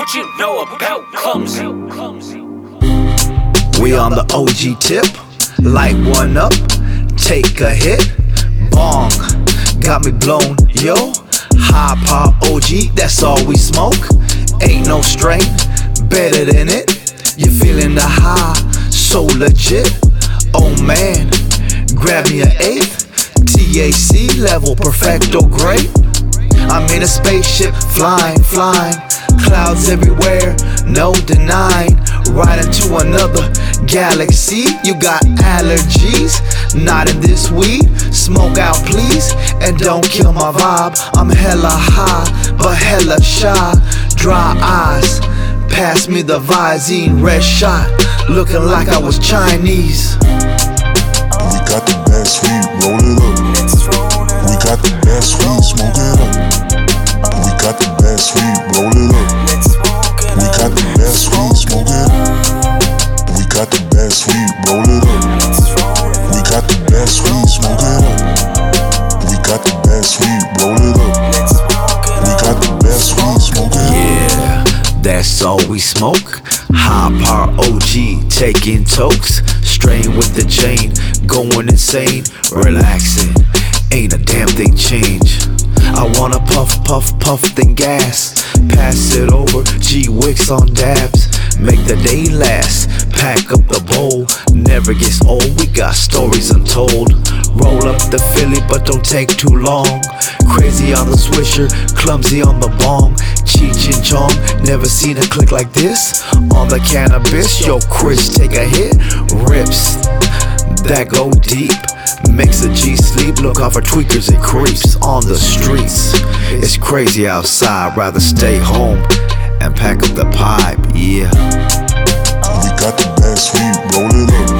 What you know about clumsy? We on the OG tip, light one up, take a hit, bong, got me blown, yo. High power OG, that's all we smoke. Ain't no strain, better than it. You feeling the high, so legit. Oh man, grab me an eighth, THC level perfecto great. I'm in a spaceship, flying, clouds everywhere, no denying. Right into another galaxy. You got allergies, not in this weed. Smoke out please, and don't kill my vibe. I'm hella high, but hella shy. Dry eyes, pass me the Visine red shot. Looking like I was Chinese. We got the best weed, roll it up. We got the best weed, smoke it up. We got the best weed, roll it up. We got the best weed, smoke it up. We got the best weed, roll it up. We got the best weed, smoke it up. We got the best weed, roll it up. We got the best weed, smoke it up. Yeah, that's all we smoke. High power OG, taking tokes. Strain with the chain, going insane. Relaxing, ain't a damn thing change. I wanna puff, then gas. Pass it over, G-Wicks on dabs. Make the day last, pack up the bowl. Never gets old, we got stories untold. Roll up the Philly, but don't take too long. Crazy on the swisher, clumsy on the bong. Cheech and Chong, never seen a click like this. On the cannabis, yo Chris, take a hit. Rips, that go deep. Makes a G sleep, look out for tweakers and creeps on the streets. It's crazy outside, rather stay home and pack up the pipe, yeah. We got the best weed, roll it up.